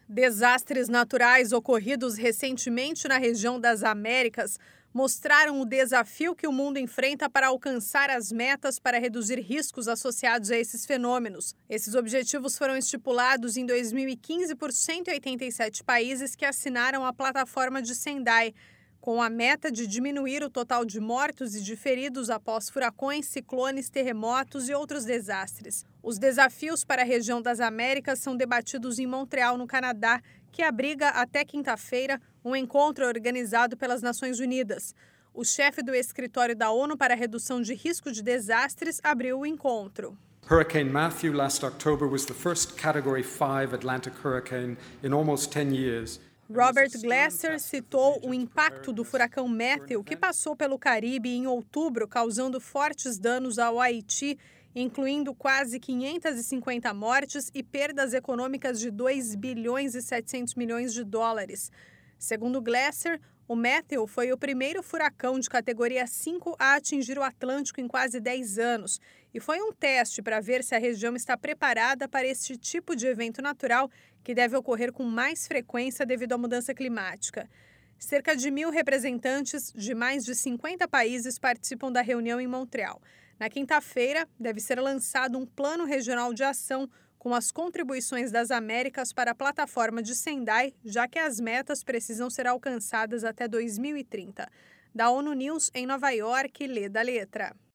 Desastres naturais ocorridos recentemente na região das Américas mostraram o desafio que o mundo enfrenta para alcançar as metas para reduzir riscos associados a esses fenômenos. Esses objetivos foram estipulados em 2015 por 187 países que assinaram a plataforma de Sendai, com a meta de diminuir o total de mortos e de feridos após furacões, ciclones, terremotos e outros desastres. Os desafios para a região das Américas são debatidos em Montreal, no Canadá, que abriga até quinta-feira um encontro organizado pelas Nações Unidas. O chefe do escritório da ONU para a redução de risco de desastres abriu o encontro. Hurricane Matthew last October was the first Category 5 Atlantic hurricane in almost 10 years. Robert Glasser citou o impacto do furacão Matthew, que passou pelo Caribe em outubro, causando fortes danos ao Haiti, incluindo quase 550 mortes e perdas econômicas de 2 bilhões e 700 milhões de dólares. Segundo Glasser, o Matthew foi o primeiro furacão de categoria 5 a atingir o Atlântico em quase 10 anos e foi um teste para ver se a região está preparada para este tipo de evento natural que deve ocorrer com mais frequência devido à mudança climática. Cerca de 1.000 representantes de mais de 50 países participam da reunião em Montreal. Na quinta-feira, deve ser lançado um plano regional de ação com as contribuições das Américas para a plataforma de Sendai, já que as metas precisam ser alcançadas até 2030. Da ONU News, em Nova York, Leda Letra.